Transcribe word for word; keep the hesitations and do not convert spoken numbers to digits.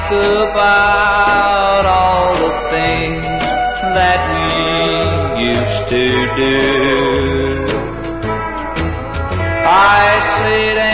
think about all the things that we used to do. I sit